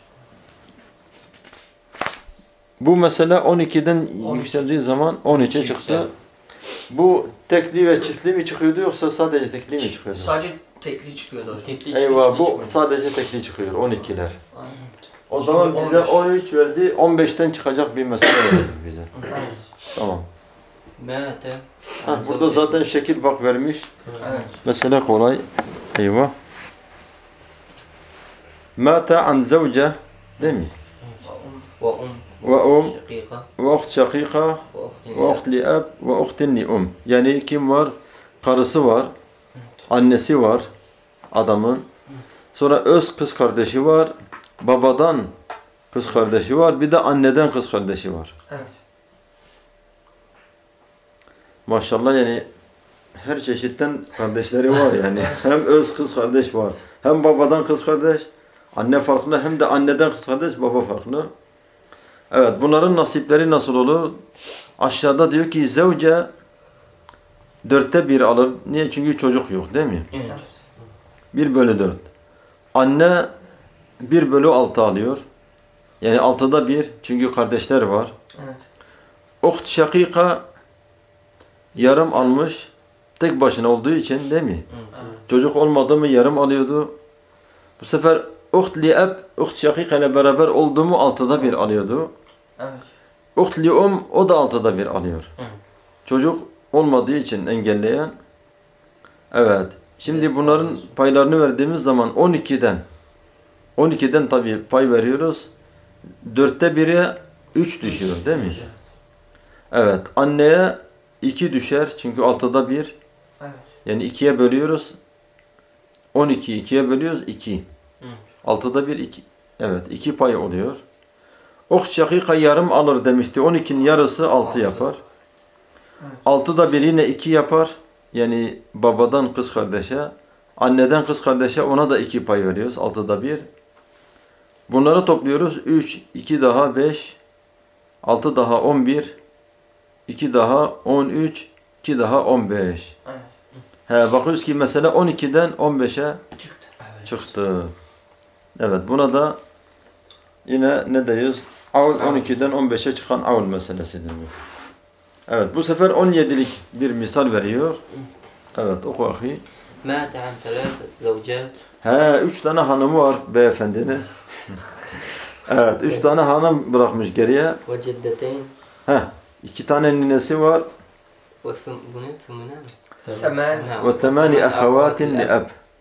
Bu mesela 12'den yükseldiği zaman 13'e çıktı. Bu tekli ve çiftli mi çıkıyordu yoksa sadece tekli mi çıkıyordu? Sadece tekli çıkıyordu hocam. Eyvah, bu sadece tekli çıkıyor 12'ler. O zaman bize 13 verdi, 15'ten çıkacak bir mesele verdi bize. Tamam. مات Ha, burada zaten şekil bak vermiş. Evet. Mesele kolay. Eyvah. Mata an zavce değil mi? وأم وأم شقيقة ve uht şakika وأخت ve uht li'ab ve uhtin li'um. Yani kim var? Karısı var. Annesi var adamın. Sonra öz kız kardeşi var. Babadan kız kardeşi var. Bir de anneden kız kardeşi var. Evet. Maşallah yani her çeşitten kardeşleri var yani. Hem öz kız kardeş var. Hem babadan kız kardeş. Anne farklı hem de anneden kız kardeş baba farklı. Evet bunların nasipleri nasıl olur? Aşağıda diyor ki zevce 1/4 alır. Niye? Çünkü çocuk yok değil mi? Evet. 1/4. Anne 1/6 alıyor. Yani 6'da 1 çünkü kardeşler var. Evet. Uht şakika yarım almış. Tek başına olduğu için değil mi? Çocuk olmadı mı yarım alıyordu. Bu sefer uht li'ab, uht şakika ile beraber oldu mu 6'da 1 alıyordu. Evet. Uht li'um o da 6'da 1 alıyor. Evet. Çocuk olmadığı için engelleyen. Evet. Şimdi bunların paylarını verdiğimiz zaman 12'den tabii pay veriyoruz. 4'te 1'e 3 düşüyor değil mi? Evet. Anneye 2 düşer çünkü 6'da 1. Evet. Yani 2'ye bölüyoruz. 12'yi 2'ye bölüyoruz 2. 6'da 1 2. Evet 2 pay oluyor. Uht şakika yarım alır demişti. 12'nin yarısı 6 yapar. 6'da 1 yine 2 yapar. Yani babadan kız kardeşe, anneden kız kardeşe ona da 2 pay veriyoruz. 6'da 1. Bunları topluyoruz. 3, 2 daha 5, 6 daha 11, 2 daha 13, 2 daha 15. Evet. Bakıyoruz ki mesela 12'den 15'e Çıktı. çıktı. Evet buna da yine ne diyoruz? Avl 12'den 15'e çıkan avl meselesidir bu. Evet bu sefer 17'lik bir misal veriyor. Evet oku ahi. مات عن 3 زوجات 3 tane hanımı var beyefendinin. Evet 3 tane hanım bırakmış geriye. وجدتين 2 tane ninesi var. وثمنان Temel. Ve 8 ahawatin li'ab.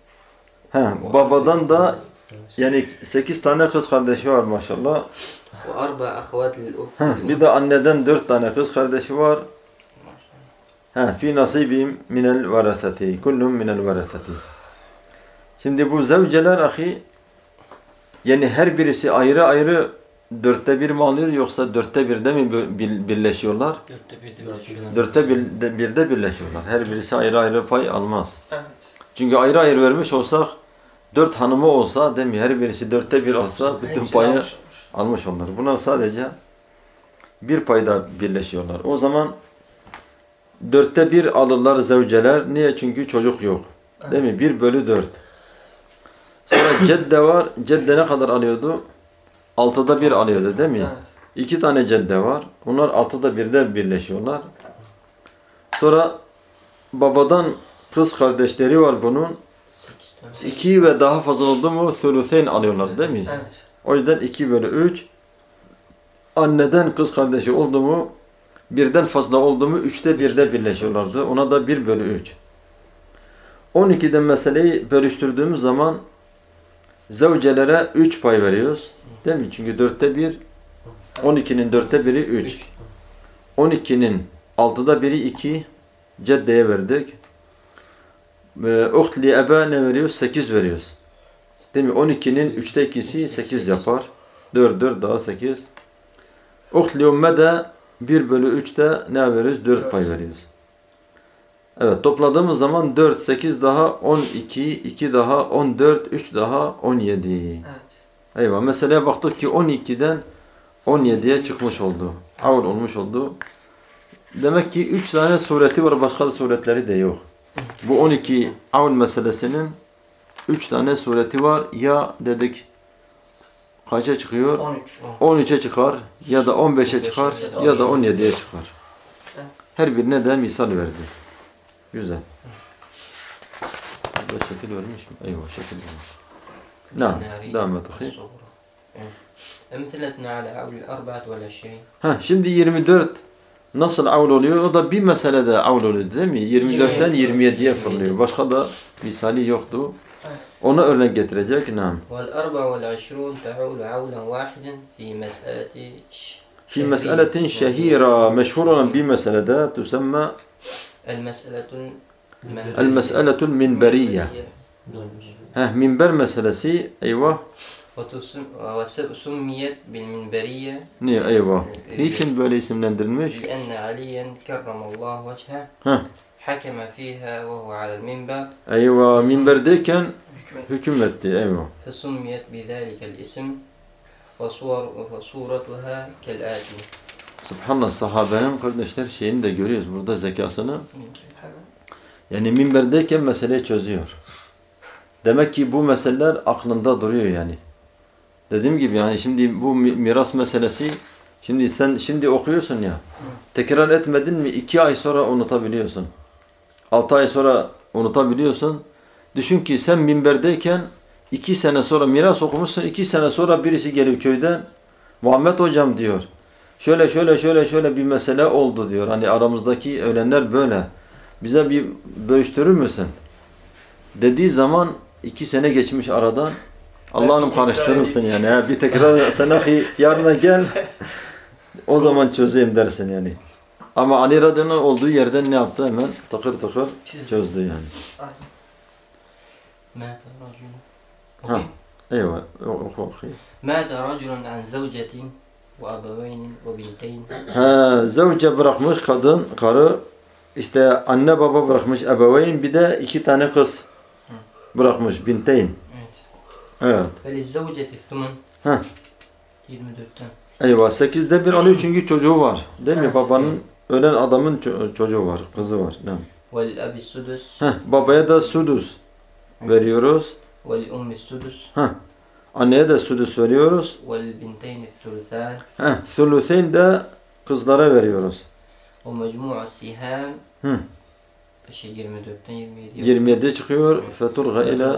Babadan da yani 8 tane kız kardeşi var maşallah. وأربع أخوات للأخت Bir de anneden 4 tane kız kardeşi var. Fi nasibim minel varasati. Kullum minel varasati. Şimdi bu zevceler ahi yani her birisi ayrı ayrı 4'te 1 mi alıyor yoksa 4'te 1'de mi birleşiyorlar? 4'te 1'de birleşiyorlar. Her birisi ayrı ayrı pay almaz. Evet. Çünkü ayrı ayrı vermiş olsak 4 hanımı olsa değil mi? Her birisi 4'te 1 alsa bütün Hepsini payı almış. almış onlar. Buna sadece bir payda birleşiyorlar. O zaman 4'te 1 alırlar zevceler. Niye? Çünkü çocuk yok. Değil mi? 1/4. Sonra cedde var. Cedde ne kadar alıyordu? 6'da 1 alıyordu değil mi? Evet. 2 tane cedde var. Onlar 6'da 1'de birleşiyorlar. Sonra babadan kız kardeşleri var bunun. 2 ve daha fazla oldu mu suluseyn alıyorlar değil mi? Evet. O yüzden 2/3. Anneden kız kardeşi oldu mu birden fazla oldu mu 3'te 1'de birleşiyorlardı. Ona da 1/3. 12'den meseleyi bölüştürdüğümüz zaman zevcelere 3 pay veriyoruz. Değil mi? Çünkü 4'te 1, 12'nin 4'te 1'i 3. 12'nin 6'da 1'i 2 ceddeye verdik. Uht li'ebe ne veriyoruz? 8 veriyoruz. Değil mi? 12'nin 3'te 2'si 8 yapar. 4 daha 8. Uht li'umme de 1/3'te ne veriyoruz? 4 pay veriyoruz. Evet topladığımız zaman 4, 8 daha 12, 2 daha 14, 3 daha 17. Evet. Eyvah. Meseleye baktık ki 12'den 17'ye çıkmış oldu. Avl olmuş oldu. Demek ki 3 tane sureti var. Başka da suretleri de yok. Bu 12 avl meselesinin 3 tane sureti var. Ya dedik kaça çıkıyor? 13. 13'e çıkar ya da 15'e çıkar ya da 17'ye çıkar. Her birine de misal verdi. Güzel. Burada şekil vermiş mi? Eyvah şekil vermiş. Naam. Devam et. أمثلتنا على عول 24. Şimdi 24 nasıl avl oluyor? O da bir meselede avl oluyor değil mi? 24'ten 27'ye fırlıyor. Başka da misali yoktu. Ona örnek getirecek. Nam. وال24 تعول عولا واحدا في مسألة Fi meseletin şehira meşhur olan bir meselede tüsemme el-mes'eletul minberiyye. Minber meselesi. Eyvah. وسميت بالمنبرية Niye? Eyvah. Niçin böyle isimlendirilmiş? لأن عليا كرم الله وجهه حكم فيها وهو على المنبر. Eyvah. Minberdeyken hüküm etti. Eyvah. فسميت بذلك الاسم وصورتها كالآتي. Subhanallah, sahabenin kardeşler şeyini de görüyoruz burada, zekasını. Yani minberdeyken meseleyi çözüyor. Demek ki bu meseleler aklında duruyor yani. Dediğim gibi yani şimdi bu miras meselesi, şimdi sen şimdi okuyorsun ya, tekrar etmedin mi 2 ay sonra unutabiliyorsun. 6 ay sonra unutabiliyorsun. Düşün ki sen minberdeyken 2 sene sonra miras okumuşsun, 2 sene sonra birisi geliyor köyden, Muhammed hocam diyor, şöyle bir mesele oldu diyor. Hani aramızdaki ölenler böyle. Bize bir bölüştürür müsün? Dediği zaman 2 sene geçmiş aradan. Allah'ım karıştırırsın yani. Bir tekrar sen yarına gel. O zaman çözeyim dersin yani. Ama Ali radıyallahu anh olduğu yerden ne yaptı? Hemen tıkır tıkır çözdü yani. مات رجل Eyvah. Oku. مات رجل عن زوجة وأبوين وبنتين. Zevce bırakmış kadın, karı. İşte anne baba bırakmış ebeveyn, bir de 2 tane kız bırakmış, binteyn. Evet. فللزوجة الثمن. 24'ten. Eyvah, 8'de 1 alıyor çünkü çocuğu var. Değil mi? Babanın, ölen adamın çocuğu var, kızı var. وَلِلْأَبِ السُّدُسِ. Babaya da sudus veriyoruz. وَلِلْأُمِّ السُّدُسِ. Anneye de sudus veriyoruz. وَلِلْبِنْتَيْنِ الثُّلُثَانِ. Suluseyn de kızlara veriyoruz. وَمَجْمُعَ السِّهَامِ. 24'ten 27'ye. 27'ye çıkıyor. Feturga ile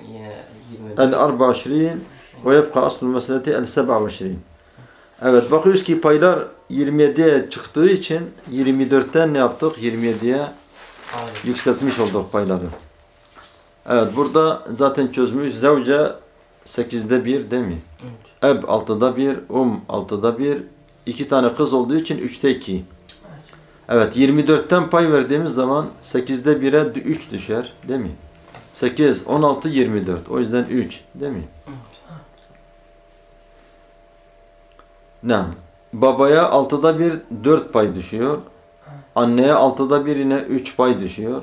el-24 ve yebqa asl meseleti el-27. Evet, bakıyoruz ki paylar 27'ye çıktığı için 24'ten ne yaptık? 27'ye yükseltmiş olduk payları. Evet, burada zaten çözmüş. Zevce 8'de 1 değil mi? Eb 6'da 1, 6'da 1. 2 tane kız olduğu için 3'te 2. Evet, 24'ten pay verdiğimiz zaman 8'de 1'e 3 düşer değil mi? 8, 16, 24. O yüzden 3 değil mi? Ne? Babaya 6'da 1 4 pay düşüyor. Anneye 6'da 1 yine 3 pay düşüyor.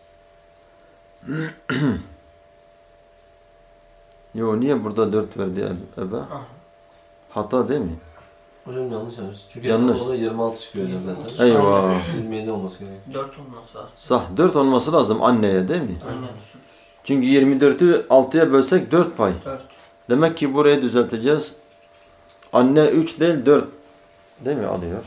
Yo, niye burada 4 verdi ebe? Hata değil mi? Hocam yanlış yapmış. Çünkü Yanlış. hesabı 26 çıkıyor zaten. Eyvah. 27 olması gerekiyor. 4 olması lazım. Sah, 4 olması lazım anneye değil mi? Aynen. Çünkü 24'ü 6'ya bölsek 4 pay. 4. Demek ki burayı düzelteceğiz. Anne 3 değil 4 değil mi alıyor?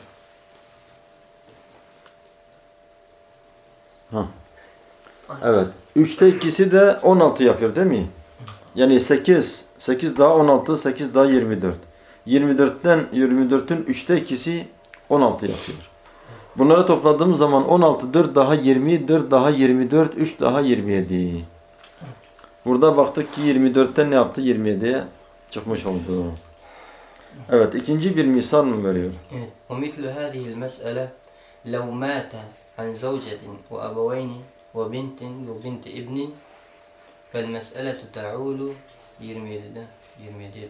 Evet. 3'te 2'si de 16 yapıyor değil mi? Yani 8 daha 16, 8 daha 24. 24'ün 3'te 2'si 16 yapıyor. Bunları topladığımız zaman 16, 4 daha 20, 4 daha 24, 3 daha 27. Burada baktık ki 24'ten ne yaptı? 27'ye çıkmış oldu. Evet, ikinci bir misal mı veriyor? Evet. ومثل هذه المسألة لو مات عن زوجة وأبوين وبنت وبنت ابن فالمسألة تعول 27'den 27'ye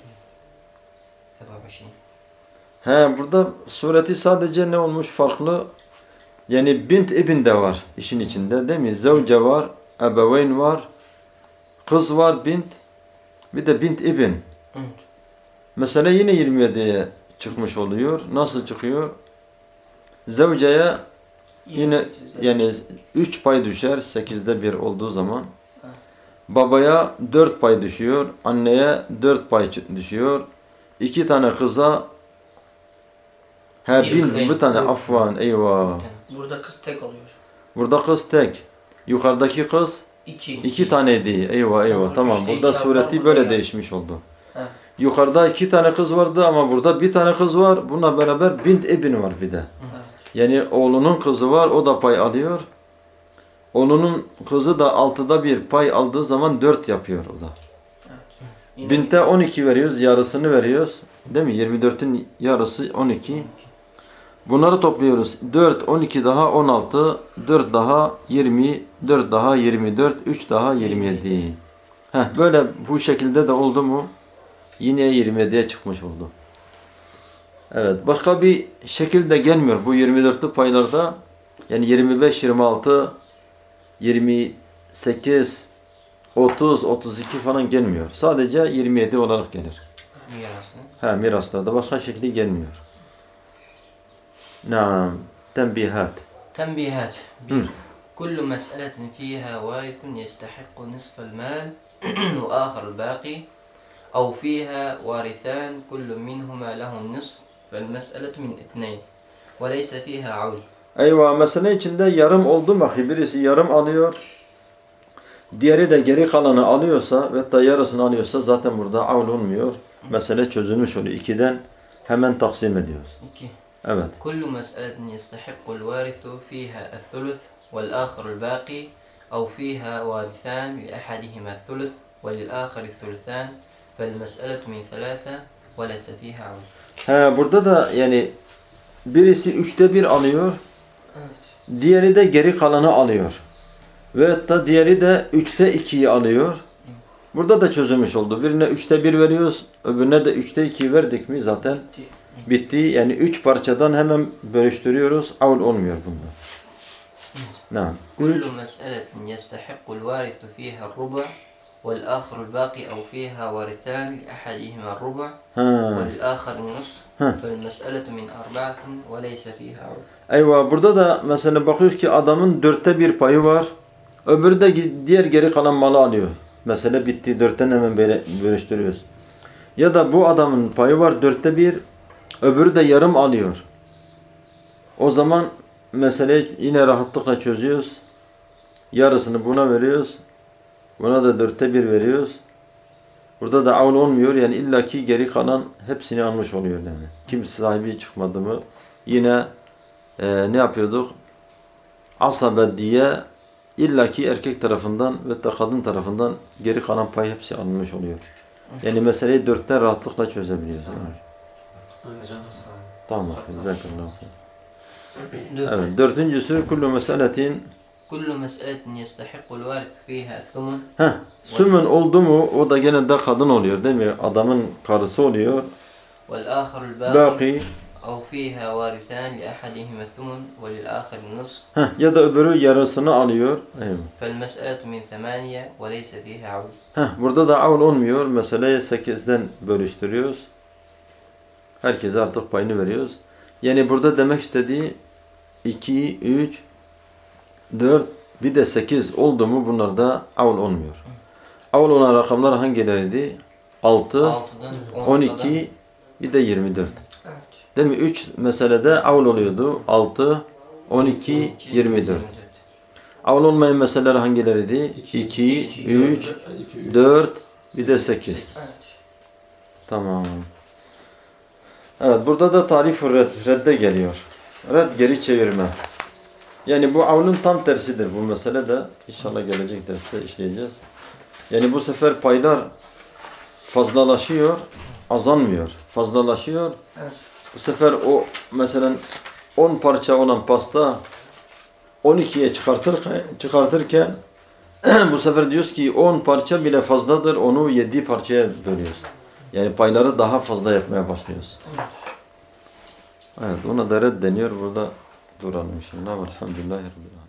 27. Burada sureti sadece ne olmuş farklı? Yani bint ibn de var işin içinde değil mi? Zevce var, ebeveyn var, kız var bint, bir de bint ibn. Evet. Mesela yine 27'ye çıkmış oluyor. Nasıl çıkıyor? Zevceye yine yani 3 pay düşer 8'de 1 olduğu zaman. Babaya 4 pay düşüyor. Anneye 4 pay düşüyor. 2 tane kıza bir tane afvan eyvah. Burada kız tek oluyor. Burada kız tek. Yukarıdaki kız 2 taneydi. Eyvah. Tamam. Burada sureti böyle değişmiş oldu. Yukarıda 2 tane kız vardı ama burada bir tane kız var. Bununla beraber bint ibn var bir de. Yani oğlunun kızı var, o da pay alıyor. Oğlunun kızı da 6'da 1 pay aldığı zaman 4 yapıyor o da. Yine Binte 12 veriyoruz, yarısını veriyoruz. Değil mi? 24'ün yarısı 12. Bunları topluyoruz. 4, 12 daha 16, 4 daha 20, 4 daha 24, 3 daha 27. Böyle bu şekilde de oldu mu yine 27'ye çıkmış oldu. Evet, başka bir şekilde gelmiyor bu 24'lü paylarda. Yani 25, 26, 28, 30, 32 falan gelmiyor. Sadece 27 olarak gelir. Mirası. Miraslarda başka şekli gelmiyor. Naam, tenbihat. تنبيهات. مم. كل مسألة فيها وارث يستحق نصف المال وآخر الباقي أو فيها وارثان كل منهما له النصف فالمسألة من اثنين وليس فيها عول. Eyvah, mesele içinde yarım oldu mu? Birisi yarım alıyor. Diğeri de geri kalanı alıyorsa ve da yarısını alıyorsa zaten burada avl olmuyor. Mesele çözülmüş oluyor. 2'den hemen taksim ediyoruz. İki. Evet. كل مسألة يستحق الوارث فيها الثلث والآخر الباقي أو فيها وارثان لأحدهما الثلث وللآخر الثلثان فالمسألة من ثلاثة وليس فيها عول. Burada da yani birisi 3'te 1 alıyor. Diğeri de geri kalanı alıyor. Ve hatta diğeri de 3'te 2'yi alıyor. Burada da çözülmüş oldu. Birine 3'te 1 veriyoruz. Öbürüne de 3'te 2'yi verdik mi zaten bitti. Yani 3 parçadan hemen bölüştürüyoruz. Avl olmuyor bunda. Naam. كل مسألة يستحق الوارث فيها الربع والآخر الباقي أو فيها وارثان لأحدهما الربع وللآخر النصف فالمسألة من أربعة وليس فيها عول. Eyvah, burada da mesela bakıyoruz ki adamın 4'te 1 payı var. Öbürü de diğer geri kalan malı alıyor. Mesele bitti. 4'ten hemen bölüştürüyoruz. Ya da bu adamın payı var 4'te 1. Öbürü de yarım alıyor. O zaman meseleyi yine rahatlıkla çözüyoruz. Yarısını buna veriyoruz. Buna da 4'te 1 veriyoruz. Burada da avl olmuyor. Yani illaki geri kalan hepsini almış oluyor yani. Kimse sahibi çıkmadı mı yine ne yapıyorduk? Asabe diye illaki erkek tarafından ve da kadın tarafından geri kalan pay hepsi alınmış oluyor. Yani meseleyi 4'ten rahatlıkla çözebiliyoruz. Tamam. Zekallahu. Evet. Dördüncüsü kullu meseletin كل مسألة يستحق الوارث فيها الثمن. Sümün oldu mu o da gene de kadın oluyor değil mi? Adamın karısı oluyor. والآخر الباقي Baki. أو فيها وارثان لأحدهما الثمن وللآخر النصف Ya da öbürü yarısını alıyor. Evet. فالمسألة من ثمانية وليس فيها عول. Burada da avl olmuyor. Meseleyi 8'den bölüştürüyoruz. Herkese artık payını veriyoruz. Yani burada demek istediği 2, 3, 4 bir de 8 oldu mu bunlarda avl olmuyor. Avl olan rakamlar hangileriydi? 6, 6'dan 12 bir de 24. Değil mi? 3 meselede avl oluyordu. 6, 12, 24. Avl olmayan meseleler hangileriydi? 2, 3, 4 bir de 8. Tamam. Evet, burada da tarif-ı redde geliyor. Red geri çevirme. Yani bu avlun tam tersidir bu mesele de. İnşallah gelecek derste işleyeceğiz. Yani bu sefer paylar fazlalaşıyor, azalmıyor. Fazlalaşıyor. Bu sefer o mesela 10 parça olan pasta 12'ye çıkartırken bu sefer diyoruz ki 10 parça bile fazladır. Onu 7 parçaya bölüyoruz. Yani payları daha fazla yapmaya başlıyoruz. Evet, ona da red deniyor. Burada duralım inşallah. Elhamdülillahi Rabbil alemin.